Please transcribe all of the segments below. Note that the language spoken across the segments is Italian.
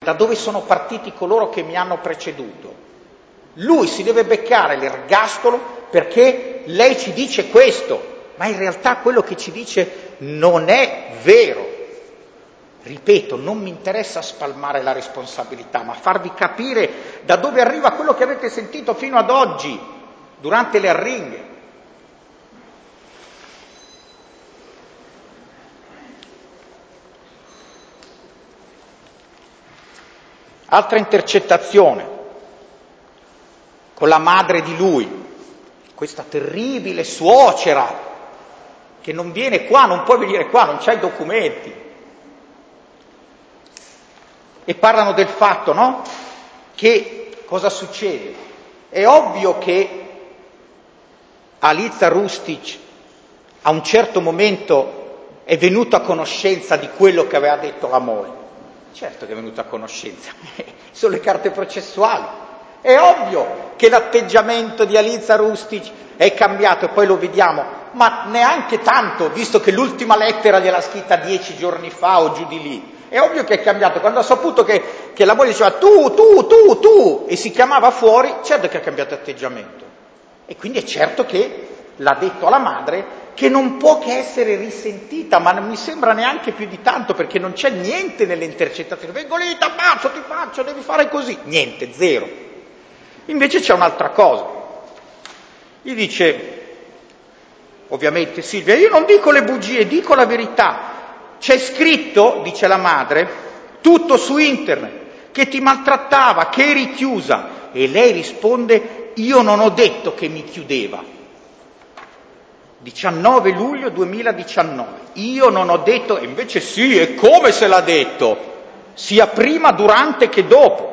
da dove sono partiti coloro che mi hanno preceduto. Lui si deve beccare l'ergastolo perché lei ci dice questo, ma in realtà quello che ci dice non è vero. Ripeto, non mi interessa spalmare la responsabilità, ma farvi capire da dove arriva quello che avete sentito fino ad oggi, durante le arringhe. Altra intercettazione con la madre di lui, questa terribile suocera che non viene qua, non può venire qua, non c'ha i documenti. E parlano del fatto, no? Che cosa succede? È ovvio che Aliza Rustic a un certo momento è venuta a conoscenza di quello che aveva detto la moglie. Certo che è venuta a conoscenza, sono le carte processuali. È ovvio che l'atteggiamento di Aliza Rustic è cambiato e poi lo vediamo, ma neanche tanto, visto che l'ultima lettera gliel'ha scritta 10 giorni fa o giù di lì. È ovvio che è cambiato, quando ha saputo che la moglie diceva tu, e si chiamava fuori, certo che ha cambiato atteggiamento. E quindi è certo che l'ha detto alla madre, che non può che essere risentita, ma non mi sembra neanche più di tanto, perché non c'è niente nelle intercettazioni. Vengo lì, ti faccio, devi fare così. Niente, zero. Invece c'è un'altra cosa. Gli dice, ovviamente Silvia, io non dico le bugie, dico la verità. C'è scritto, dice la madre, tutto su internet, che ti maltrattava, che eri chiusa. E lei risponde, io non ho detto che mi chiudeva. 19 luglio 2019. Io non ho detto, e invece sì, e come se l'ha detto? Sia prima, durante che dopo.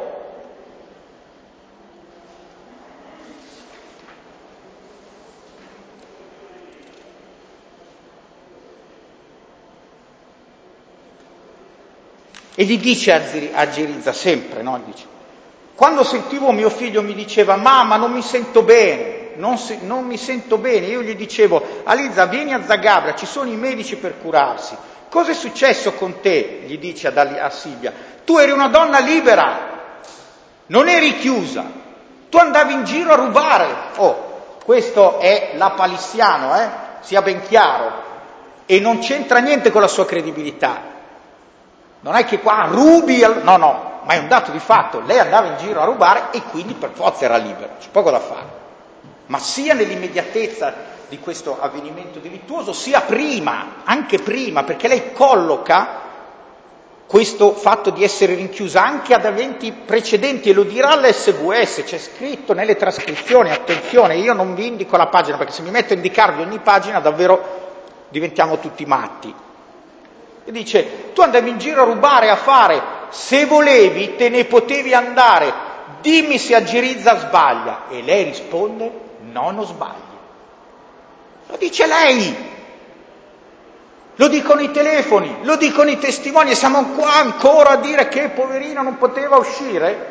E gli dice a Geriza sempre, no? Dice, quando sentivo mio figlio mi diceva, mamma non mi sento bene, non mi sento bene, io gli dicevo, Aliza vieni a Zagabria, ci sono i medici per curarsi. Cosa è successo con te? Gli dice a Silvia, tu eri una donna libera, non eri chiusa, tu andavi in giro a rubare. Oh, questo è lapalissiano, sia ben chiaro, e non c'entra niente con la sua credibilità. Non è che qua rubi, no, ma è un dato di fatto, lei andava in giro a rubare e quindi per forza era libera, c'è poco da fare. Ma sia nell'immediatezza di questo avvenimento delittuoso, sia prima, anche prima, perché lei colloca questo fatto di essere rinchiusa anche ad eventi precedenti, e lo dirà all'SVS, c'è scritto nelle trascrizioni, attenzione, io non vi indico la pagina, perché se mi metto a indicarvi ogni pagina davvero diventiamo tutti matti. E dice, tu andavi in giro a rubare, a fare, se volevi te ne potevi andare, dimmi se a Geriza sbaglia. E lei risponde, no, non sbagli. Lo dice lei, lo dicono i telefoni, lo dicono i testimoni, e siamo qua ancora a dire che poverina non poteva uscire?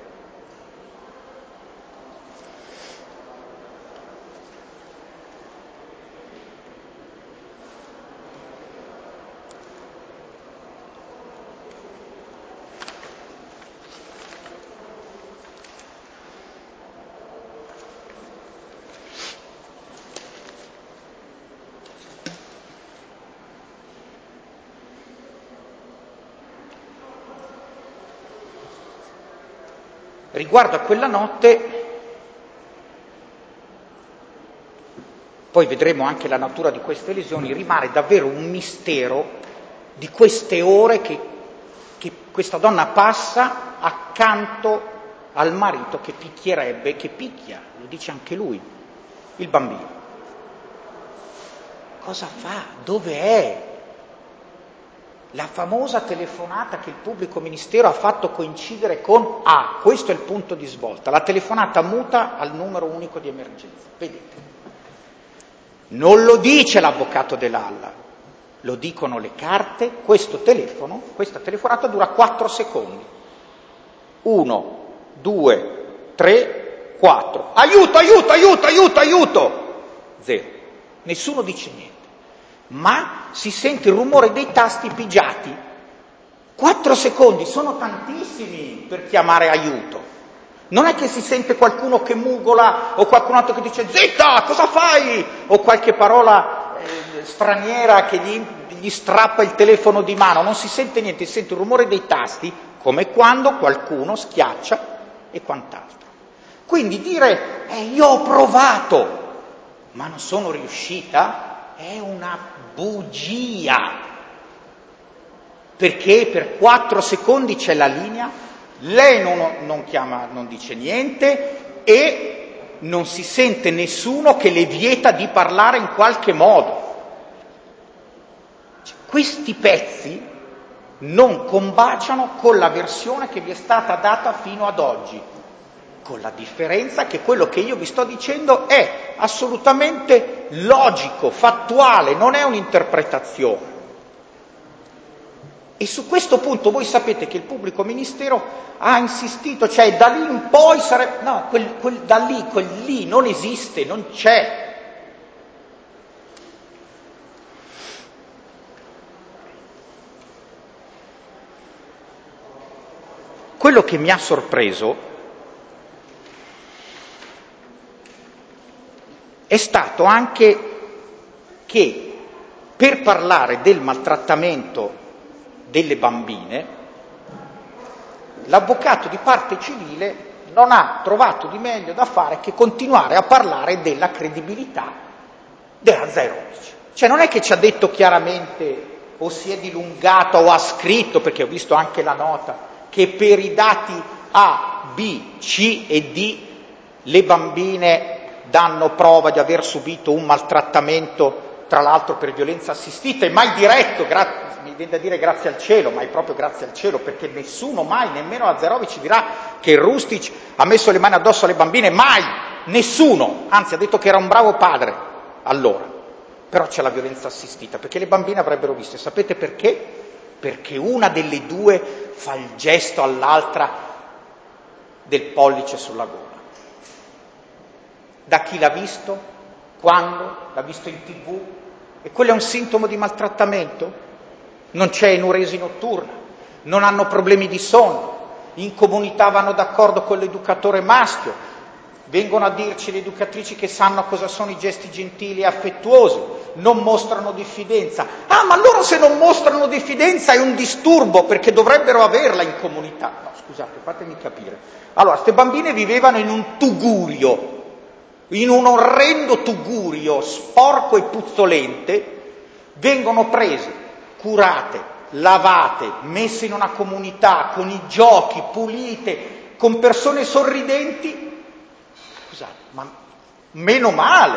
Riguardo a quella notte, poi vedremo anche la natura di queste lesioni, rimane davvero un mistero di queste ore che questa donna passa accanto al marito che picchierebbe, che picchia, lo dice anche lui, il bambino. Cosa fa? Dove è? La famosa telefonata che il pubblico ministero ha fatto coincidere con A, questo è il punto di svolta, la telefonata muta al numero unico di emergenza. Vedete? Non lo dice l'avvocato Dell'Alla, lo dicono le carte, questa telefonata dura 4 secondi. 1, 2, 3, 4. Aiuto! 0. Nessuno dice niente. Ma si sente il rumore dei tasti pigiati. 4 secondi sono tantissimi per chiamare aiuto. Non è che si sente qualcuno che mugola o qualcun altro che dice zitta, cosa fai? O qualche parola straniera che gli strappa il telefono di mano. Non si sente niente, si sente il rumore dei tasti, come quando qualcuno schiaccia e quant'altro. Quindi dire io ho provato, ma non sono riuscita, è una bugia. Perché per 4 secondi c'è la linea, lei non chiama, non dice niente e non si sente nessuno che le vieta di parlare in qualche modo. Questi pezzi non combaciano con la versione che vi è stata data fino ad oggi, con la differenza che quello che io vi sto dicendo è assolutamente logico, fattuale, non è un'interpretazione. E su questo punto voi sapete che il pubblico ministero ha insistito, cioè da lì in poi sarebbe... No, quel lì non esiste, non c'è. Quello che mi ha sorpreso è stato anche che per parlare del maltrattamento delle bambine, l'avvocato di parte civile non ha trovato di meglio da fare che continuare a parlare della credibilità della Zairovic. Cioè non è che ci ha detto chiaramente o si è dilungata o ha scritto, perché ho visto anche la nota, che per i dati A, B, C e D le bambine danno prova di aver subito un maltrattamento, tra l'altro per violenza assistita, e mai diretto, mi viene da dire grazie al cielo, ma è proprio grazie al cielo, perché nessuno mai, nemmeno la Zairovic dirà che Rustic ha messo le mani addosso alle bambine, mai, nessuno, anzi ha detto che era un bravo padre, allora, però c'è la violenza assistita, perché le bambine avrebbero visto, e sapete perché? Perché una delle due fa il gesto all'altra del pollice sulla gola. Da chi l'ha visto? Quando? L'ha visto in TV? E quello è un sintomo di maltrattamento? Non c'è enuresi notturna, non hanno problemi di sonno, in comunità vanno d'accordo con l'educatore maschio, vengono a dirci le educatrici che sanno cosa sono i gesti gentili e affettuosi, non mostrano diffidenza. Ah, ma loro se non mostrano diffidenza è un disturbo, perché dovrebbero averla in comunità. No, scusate, fatemi capire. Allora, queste bambine vivevano in un tugurio, in un orrendo tugurio sporco e puzzolente, vengono prese, curate, lavate, messe in una comunità, con i giochi, pulite, con persone sorridenti. Scusate, ma meno male,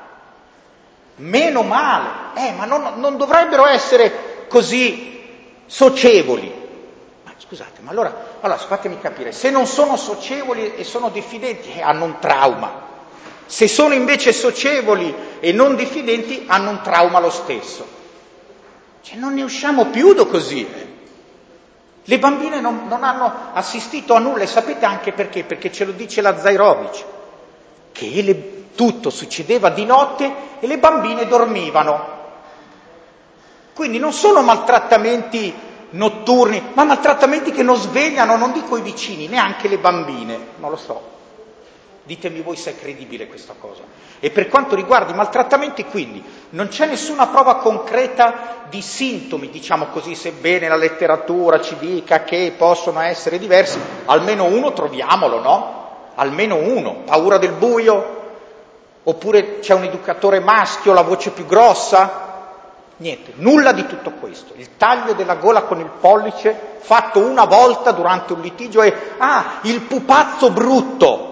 ma non dovrebbero essere così socievoli. Ma scusate, ma allora fatemi capire, se non sono socievoli e sono diffidenti, hanno un trauma. Se sono invece socievoli e non diffidenti, hanno un trauma lo stesso. Cioè non ne usciamo più da così. Le bambine non hanno assistito a nulla, e sapete anche perché? Perché ce lo dice la Zairovic, che tutto succedeva di notte e le bambine dormivano. Quindi non sono maltrattamenti notturni, ma maltrattamenti che non svegliano, non dico i vicini, neanche le bambine, non lo so. Ditemi voi se è credibile questa cosa. E per quanto riguarda i maltrattamenti, quindi, non c'è nessuna prova concreta di sintomi, diciamo così, sebbene la letteratura ci dica che possono essere diversi, almeno uno troviamolo, no? Almeno uno. Paura del buio? Oppure c'è un educatore maschio, la voce più grossa? Niente, nulla di tutto questo. Il taglio della gola con il pollice, fatto una volta durante un litigio, è il pupazzo brutto.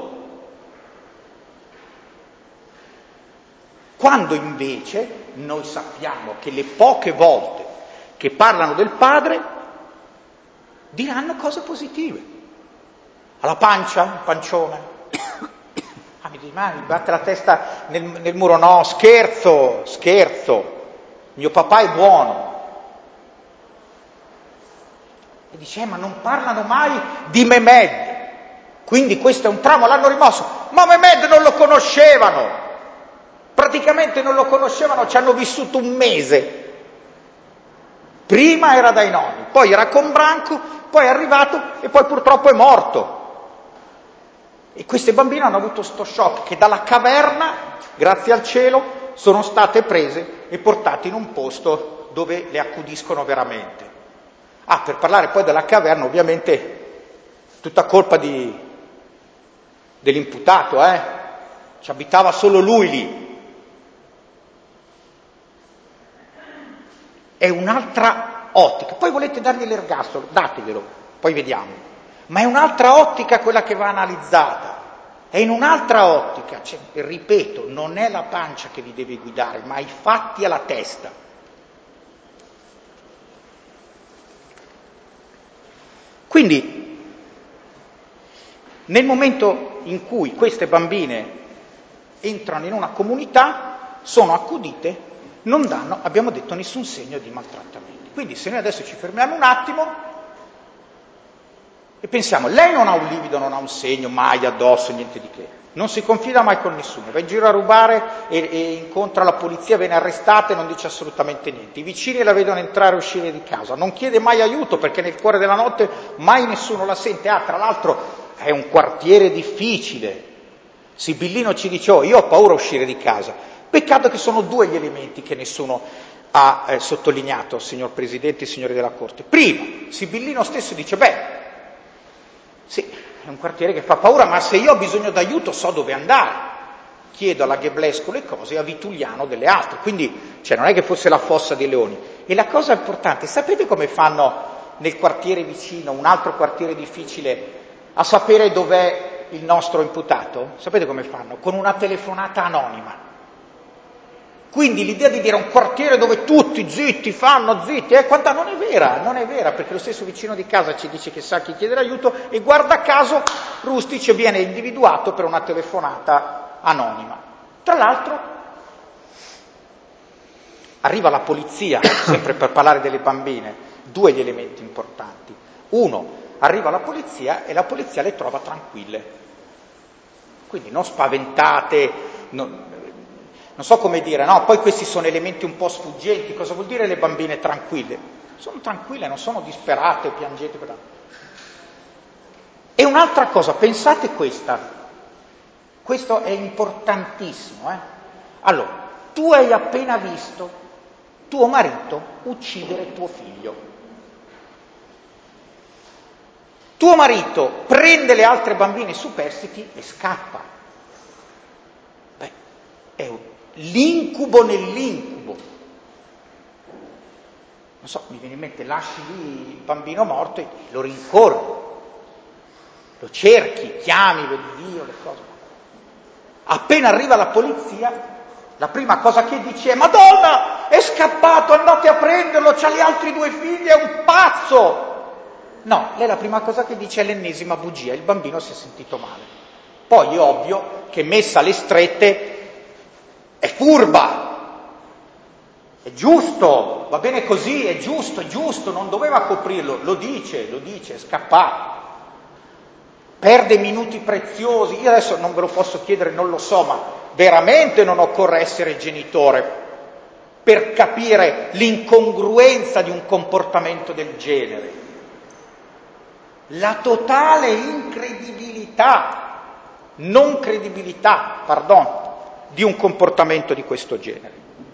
Quando invece noi sappiamo che le poche volte che parlano del padre diranno cose positive. Alla pancia, il pancione. Mi batte la testa nel muro, no, scherzo, mio papà è buono. E dice, ma non parlano mai di Mehmed, quindi questo è un trauma, l'hanno rimosso. Ma Mehmed non lo conoscevano. Praticamente non lo conoscevano, ci hanno vissuto un mese. Prima era dai nonni, poi era con Branco, poi è arrivato e poi purtroppo è morto. E queste bambine hanno avuto sto shock che dalla caverna, grazie al cielo, sono state prese e portate in un posto dove le accudiscono veramente. Per parlare poi della caverna, ovviamente tutta colpa dell'imputato, ci abitava solo lui lì. È un'altra ottica. Poi volete dargli l'ergastolo, dateglielo, poi vediamo. Ma è un'altra ottica quella che va analizzata. È in un'altra ottica. Cioè, ripeto, non è la pancia che vi deve guidare, ma i fatti alla testa. Quindi, nel momento in cui queste bambine entrano in una comunità, sono accudite, non danno, abbiamo detto, nessun segno di maltrattamenti. Quindi se noi adesso ci fermiamo un attimo e pensiamo, lei non ha un livido, non ha un segno, mai addosso, niente di che, non si confida mai con nessuno, va in giro a rubare e incontra la polizia, viene arrestata e non dice assolutamente niente, i vicini la vedono entrare e uscire di casa, non chiede mai aiuto perché nel cuore della notte mai nessuno la sente, tra l'altro è un quartiere difficile, Sibillino ci dice, io ho paura a uscire di casa. Peccato che sono due gli elementi che nessuno ha sottolineato, signor Presidente e signori della Corte. Primo, Sibillino stesso dice, sì, è un quartiere che fa paura, ma se io ho bisogno d'aiuto so dove andare. Chiedo alla Gheblesco le cose e a Vituliano delle altre. Quindi, non è che fosse la fossa dei leoni. E la cosa importante, sapete come fanno nel quartiere vicino, un altro quartiere difficile, a sapere dov'è il nostro imputato? Sapete come fanno? Con una telefonata anonima. Quindi l'idea di dire un quartiere dove tutti zitti fanno, zitti, non è vera, perché lo stesso vicino di casa ci dice che sa chi chiedere aiuto e guarda caso Rustic viene individuato per una telefonata anonima. Tra l'altro arriva la polizia, sempre per parlare delle bambine, due gli elementi importanti. Uno, arriva la polizia e la polizia le trova tranquille, quindi non spaventate, non so come dire, no? Poi questi sono elementi un po' sfuggenti. Cosa vuol dire le bambine tranquille? Sono tranquille, non sono disperate, piangenti. E un'altra cosa, pensate questo è importantissimo. Allora, tu hai appena visto tuo marito uccidere tuo figlio. Tuo marito prende le altre bambine superstiti e scappa. È l'incubo nell'incubo. Non so, mi viene in mente, lasci lì il bambino morto e lo rincorri, lo cerchi, chiami, vedi Dio, le cose. Appena arriva la polizia, la prima cosa che dice è Madonna, è scappato, andate a prenderlo, c'ha gli altri due figli, è un pazzo. No, lei la prima cosa che dice è l'ennesima bugia, il bambino si è sentito male. Poi è ovvio che messa alle strette è furba, è giusto, va bene così, è giusto, non doveva coprirlo, lo dice, è scappato. Perde minuti preziosi, io adesso non ve lo posso chiedere, non lo so, ma veramente non occorre essere genitore per capire l'incongruenza di un comportamento del genere. La totale non credibilità, di un comportamento di questo genere.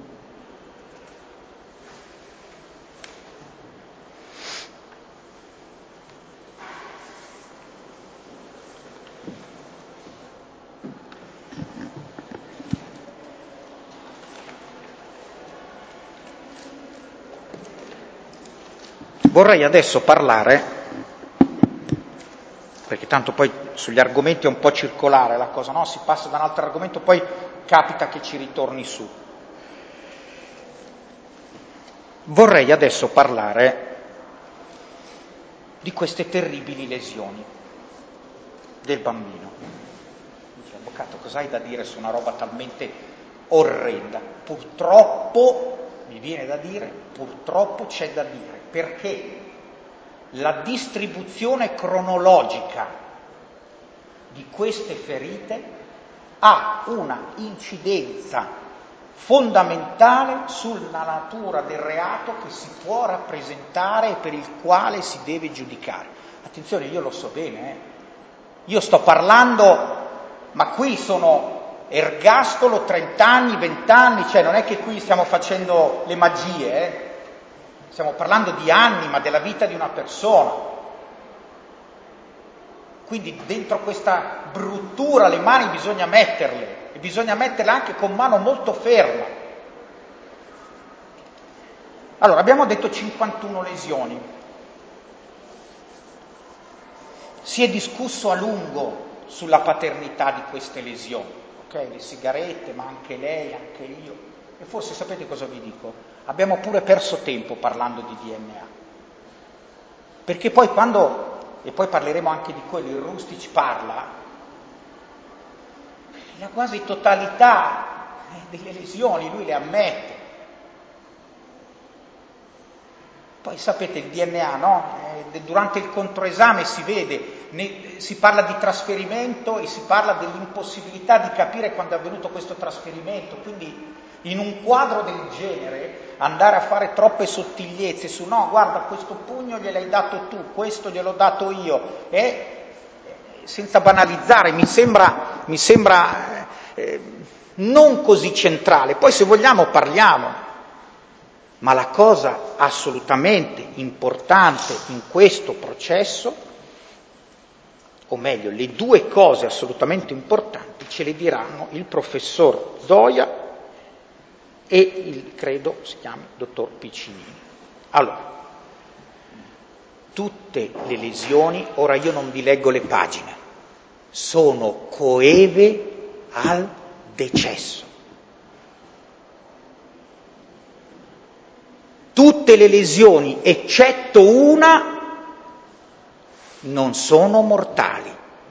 Vorrei adesso parlare, perché tanto poi sugli argomenti è un po' circolare la cosa, no? Si passa da un altro argomento, poi capita che ci ritorni su. Vorrei adesso parlare di queste terribili lesioni del bambino. Dice, avvocato, cos'hai da dire su una roba talmente orrenda? Purtroppo, mi viene da dire, purtroppo c'è da dire, perché la distribuzione cronologica di queste ferite ha una incidenza fondamentale sulla natura del reato che si può rappresentare e per il quale si deve giudicare. Attenzione, io lo so bene, io sto parlando, ma qui sono ergastolo 30 anni, 20 anni, cioè non è che qui stiamo facendo le magie, stiamo parlando di anni, ma della vita di una persona. Quindi dentro questa bruttura le mani bisogna metterle, e bisogna metterle anche con mano molto ferma. Allora, abbiamo detto 51 lesioni. Si è discusso a lungo sulla paternità di queste lesioni, ok? Le sigarette, ma anche lei, anche io. E forse sapete cosa vi dico? Abbiamo pure perso tempo parlando di DNA. Perché poi quando... e poi parleremo anche di quello, il Rustic parla, la quasi totalità delle lesioni lui le ammette. Poi sapete il DNA, no? Durante il controesame si vede, si parla di trasferimento e si parla dell'impossibilità di capire quando è avvenuto questo trasferimento, quindi in un quadro del genere andare a fare troppe sottigliezze su no, guarda questo pugno gliel'hai dato tu, questo gliel'ho dato io, senza banalizzare, mi sembra non così centrale. Poi se vogliamo parliamo, ma la cosa assolutamente importante in questo processo, o meglio, le due cose assolutamente importanti ce le diranno il professor Zoia e il, credo si chiami, dottor Piccinini. Allora, tutte le lesioni, ora io non vi leggo le pagine, sono coeve al decesso. Tutte le lesioni, eccetto una, non sono mortali.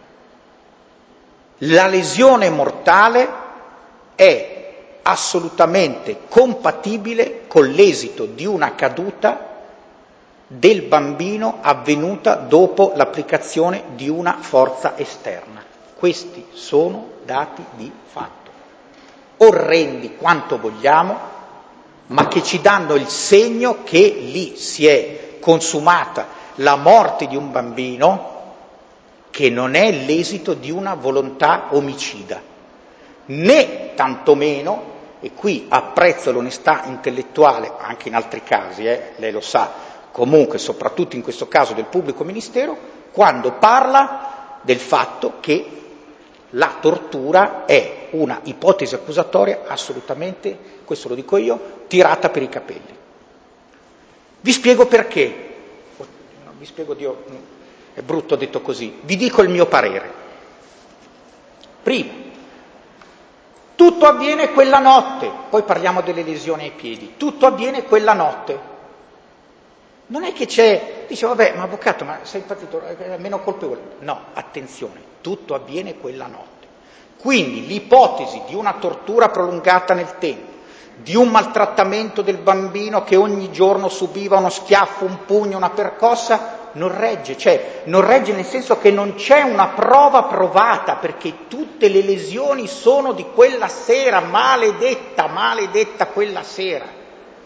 La lesione mortale è assolutamente compatibile con l'esito di una caduta del bambino avvenuta dopo l'applicazione di una forza esterna. Questi sono dati di fatto, orrendi quanto vogliamo, ma che ci danno il segno che lì si è consumata la morte di un bambino che non è l'esito di una volontà omicida, né tantomeno, e qui apprezzo l'onestà intellettuale, anche in altri casi, lei lo sa, comunque soprattutto in questo caso del pubblico ministero, quando parla del fatto che la tortura è una ipotesi accusatoria assolutamente, questo lo dico io, tirata per i capelli. Vi spiego perché. Vi spiego, Dio, è brutto detto così. Vi dico il mio parere. Primo, tutto avviene quella notte, poi parliamo delle lesioni ai piedi, tutto avviene quella notte. Non è che c'è, dice vabbè, ma avvocato, ma sei partito, è meno colpevole. No, attenzione, tutto avviene quella notte. Quindi l'ipotesi di una tortura prolungata nel tempo, di un maltrattamento del bambino che ogni giorno subiva uno schiaffo, un pugno, una percossa, non regge, non regge nel senso che non c'è una prova provata, perché tutte le lesioni sono di quella sera, maledetta quella sera.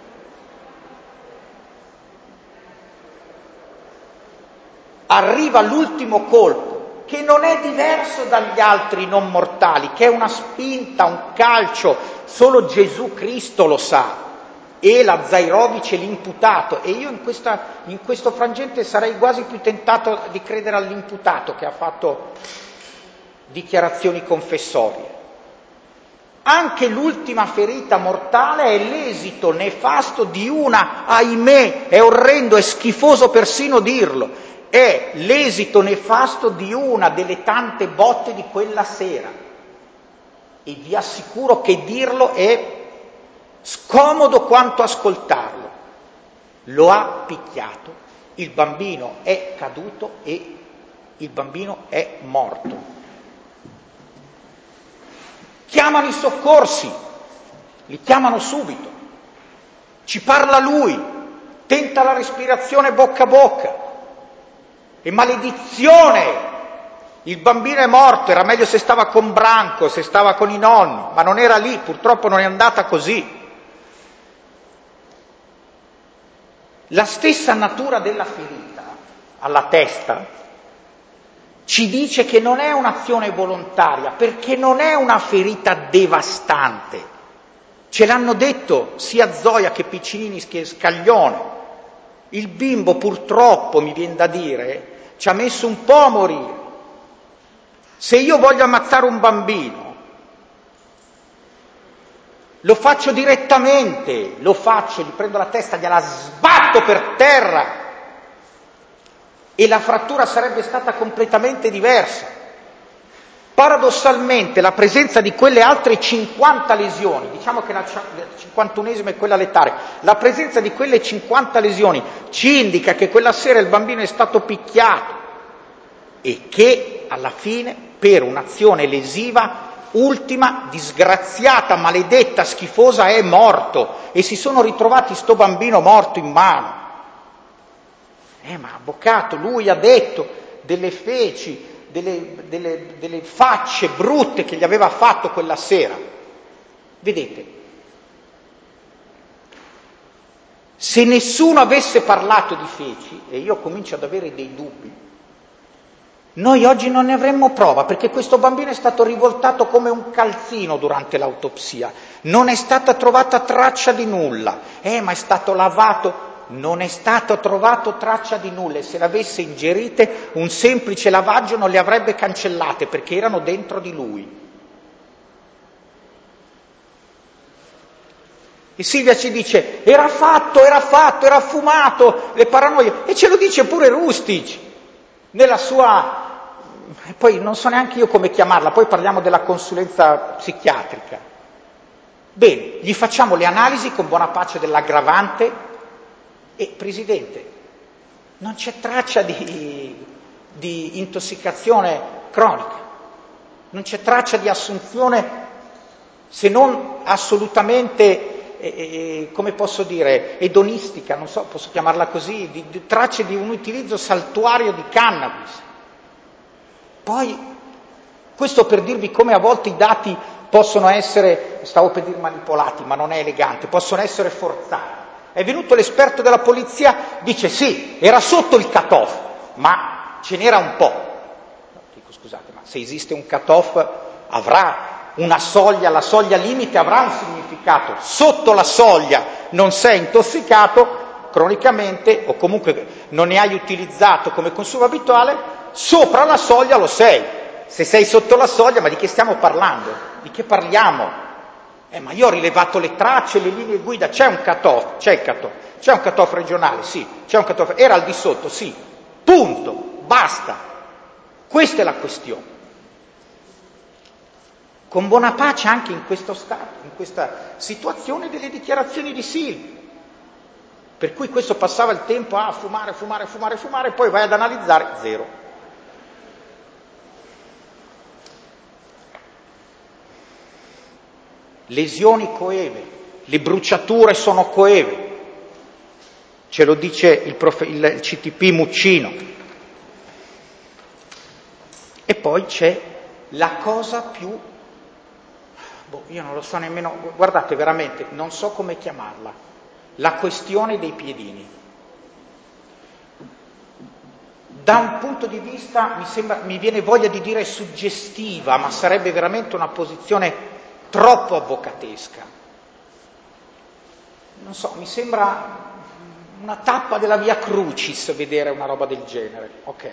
Arriva l'ultimo colpo, che non è diverso dagli altri non mortali, che è una spinta, un calcio, solo Gesù Cristo lo sa, e la Zairovic è l'imputato, e io in questo frangente sarei quasi più tentato di credere all'imputato che ha fatto dichiarazioni confessorie. Anche l'ultima ferita mortale è l'esito nefasto di una, ahimè, è orrendo, è schifoso persino dirlo, è l'esito nefasto di una delle tante botte di quella sera. E vi assicuro che dirlo è scomodo quanto ascoltarlo. Lo ha picchiato, il bambino è caduto e il bambino è morto. Chiamano i soccorsi, li chiamano subito, ci parla lui, tenta la respirazione bocca a bocca, e maledizione, Il bambino è morto, era meglio se stava con Branco, se stava con i nonni, ma non era lì, purtroppo non è andata così. La stessa natura della ferita alla testa ci dice che non è un'azione volontaria, perché non è una ferita devastante. Ce l'hanno detto sia Zoia che Piccinini che Scaglione. Il bimbo purtroppo, mi viene da dire, ci ha messo un po' a morire. Se io voglio ammazzare un bambino, lo faccio direttamente, gli prendo la testa, gliela sbatto per terra e la frattura sarebbe stata completamente diversa. Paradossalmente la presenza di quelle altre 50 lesioni, diciamo che la 51esima è quella letale, la presenza di quelle 50 lesioni ci indica che quella sera il bambino è stato picchiato e che alla fine per un'azione lesiva ultima, disgraziata, maledetta, schifosa, è morto e si sono ritrovati sto bambino morto in mano. Ma avvocato, lui ha detto delle feci, delle facce brutte che gli aveva fatto quella sera. Vedete, se nessuno avesse parlato di feci, e io comincio ad avere dei dubbi, noi oggi non ne avremmo prova, perché questo bambino è stato rivoltato come un calzino durante l'autopsia, non è stata trovata traccia di nulla, ma è stato lavato, non è stato trovato traccia di nulla, e se l'avesse ingerite un semplice lavaggio non le avrebbe cancellate, perché erano dentro di lui. E Silvia ci dice, era fumato, le paranoie, e ce lo dice pure Rustic, nella sua... Poi non so neanche io come chiamarla, poi parliamo della consulenza psichiatrica. Bene, gli facciamo le analisi con buona pace dell'aggravante e, Presidente, non c'è traccia di intossicazione cronica, non c'è traccia di assunzione, se non assolutamente, come posso dire, edonistica, non so, posso chiamarla così, di tracce di un utilizzo saltuario di cannabis. Poi, questo per dirvi come a volte i dati possono essere, stavo per dire manipolati, ma non è elegante, possono essere forzati. È venuto l'esperto della polizia, dice sì, era sotto il cut-off, ma ce n'era un po'. Dico scusate, ma se esiste un cut-off avrà una soglia, la soglia limite avrà un significato. Sotto la soglia non sei intossicato cronicamente o comunque non ne hai utilizzato come consumo abituale, sopra la soglia lo sei. Se sei sotto la soglia, ma di che stiamo parlando? Di che parliamo? Ma io ho rilevato le tracce, le linee guida, c'è un cut-off, c'è un cut-off regionale, sì, c'è un cut-off, era al di sotto, sì, punto, basta. Questa è la questione. Con buona pace anche in questo stato, in questa situazione delle dichiarazioni di Silvia. Per cui questo passava il tempo a fumare, poi vai ad analizzare, zero. Lesioni coeve, le bruciature sono coeve, ce lo dice il CTP Muccino. E poi c'è la cosa più, io non lo so nemmeno, guardate veramente, non so come chiamarla, la questione dei piedini. Da un punto di vista, mi viene voglia di dire suggestiva, ma sarebbe veramente una posizione troppo avvocatesca. Non so, mi sembra una tappa della Via Crucis vedere una roba del genere, ok?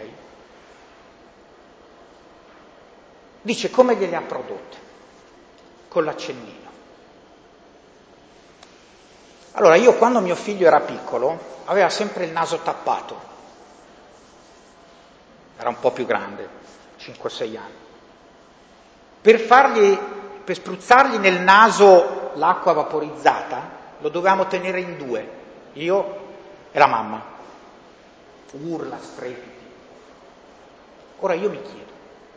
Dice come gliele ha prodotte? Con l'accennino. Allora, io quando mio figlio era piccolo aveva sempre il naso tappato, era un po' più grande, 5-6 anni. Per spruzzargli nel naso l'acqua vaporizzata lo dovevamo tenere in 2, io e la mamma. Urla, strepiti. Ora io mi chiedo,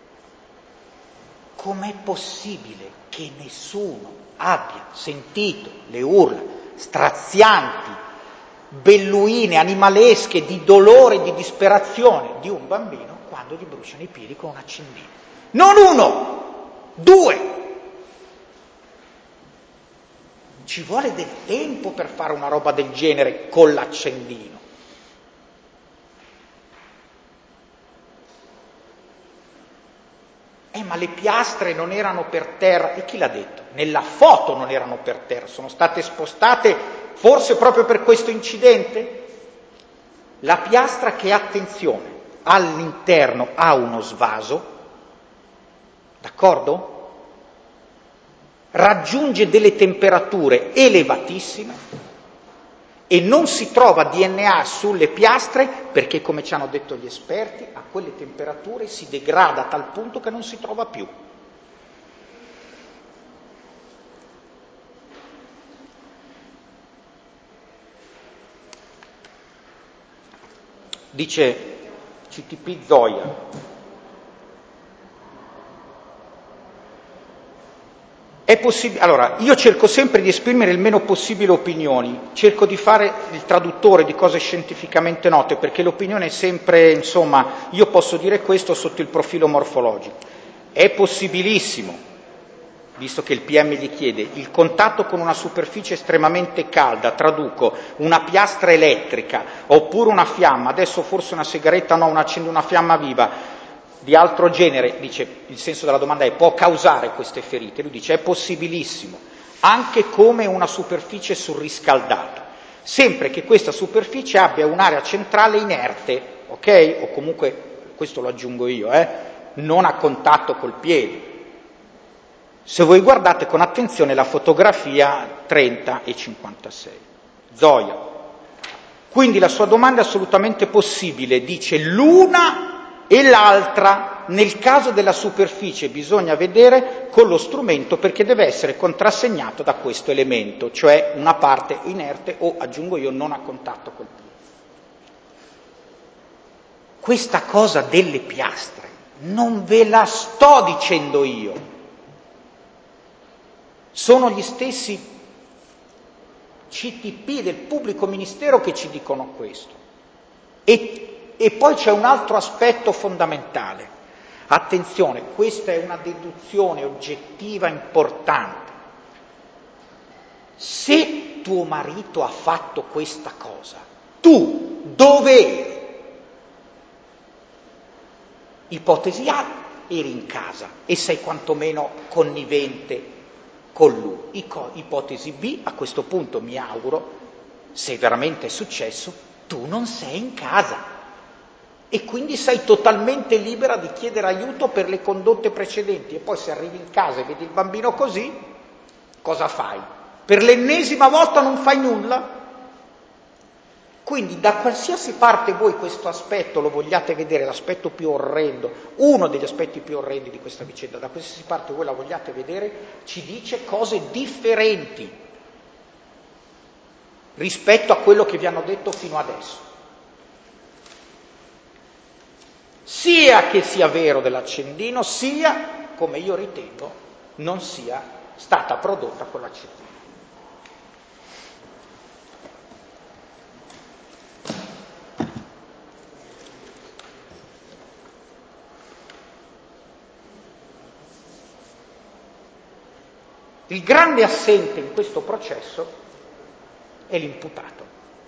com'è possibile che nessuno abbia sentito le urla strazianti, belluine, animalesche, di dolore e di disperazione di un bambino quando gli bruciano i piedi con un accendino. Non 1, 2. Ci vuole del tempo per fare una roba del genere con l'accendino. Ma le piastre non erano per terra. E chi l'ha detto? Nella foto non erano per terra, sono state spostate forse proprio per questo incidente? La piastra che, attenzione, all'interno ha uno svaso, d'accordo? Raggiunge delle temperature elevatissime e non si trova DNA sulle piastre perché, come ci hanno detto gli esperti, a quelle temperature si degrada a tal punto che non si trova più. Dice CTP Zoia. È possibile. Allora, io cerco sempre di esprimere il meno possibile opinioni, cerco di fare il traduttore di cose scientificamente note, perché l'opinione è sempre, insomma, io posso dire questo sotto il profilo morfologico. È possibilissimo, visto che il PM gli chiede, il contatto con una superficie estremamente calda, traduco, una piastra elettrica, oppure una fiamma, adesso forse una sigaretta no, una fiamma viva, di altro genere, dice, il senso della domanda è, può causare queste ferite? Lui dice, è possibilissimo, anche come una superficie surriscaldata, sempre che questa superficie abbia un'area centrale inerte, ok? O comunque, questo lo aggiungo io, non a contatto col piede. Se voi guardate con attenzione la fotografia 30 e 56. Zoia. Quindi la sua domanda è assolutamente possibile, dice l'una e l'altra, nel caso della superficie bisogna vedere con lo strumento perché deve essere contrassegnato da questo elemento, cioè una parte inerte o, aggiungo io, non a contatto col piede. Questa cosa delle piastre non ve la sto dicendo io, sono gli stessi CTP del pubblico ministero che ci dicono questo. E poi c'è un altro aspetto fondamentale. Attenzione, questa è una deduzione oggettiva importante. Se tuo marito ha fatto questa cosa, tu dove eri? Ipotesi A, eri in casa e sei quantomeno connivente con lui. Ipotesi B, a questo punto mi auguro, se veramente è successo, tu non sei in casa. E quindi sei totalmente libera di chiedere aiuto per le condotte precedenti e poi se arrivi in casa e vedi il bambino così, cosa fai? Per l'ennesima volta non fai nulla? Quindi da qualsiasi parte voi questo aspetto lo vogliate vedere, l'aspetto più orrendo, uno degli aspetti più orrendi di questa vicenda, da qualsiasi parte voi la vogliate vedere, ci dice cose differenti rispetto a quello che vi hanno detto fino adesso. Sia che sia vero dell'accendino, sia, come io ritengo, non sia stata prodotta con l'accendino. Il grande assente in questo processo è l'imputato.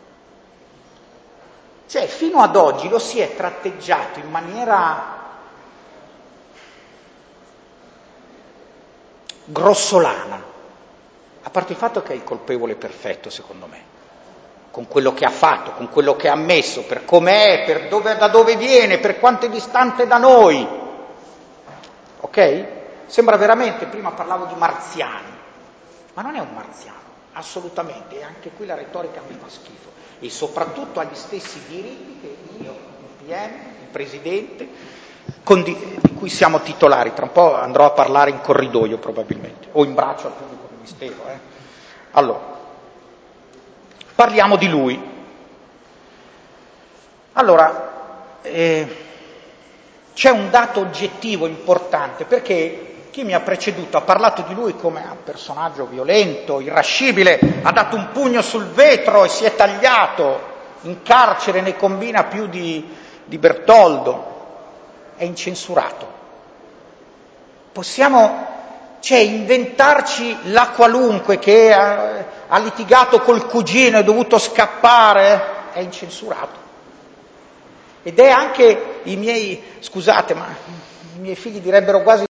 Cioè, fino ad oggi lo si è tratteggiato in maniera grossolana, a parte il fatto che è il colpevole perfetto, secondo me, con quello che ha fatto, con quello che ha ammesso, per com'è, da dove viene, per quanto è distante da noi. Ok? Sembra veramente, prima parlavo di marziani, ma non è un marziano, assolutamente, e anche qui la retorica mi fa schifo, e soprattutto ha gli stessi diritti che io, il PM, il Presidente, di cui siamo titolari. Tra un po' andrò a parlare in corridoio probabilmente, o in braccio al pubblico ministero. Allora, parliamo di lui. Allora, c'è un dato oggettivo importante, perché chi mi ha preceduto ha parlato di lui come un personaggio violento, irascibile, ha dato un pugno sul vetro e si è tagliato, in carcere ne combina più di Bertoldo. è incensurato. Possiamo, inventarci la qualunque che ha litigato col cugino, è dovuto scappare, è incensurato. Ed è anche scusate, ma i miei figli direbbero quasi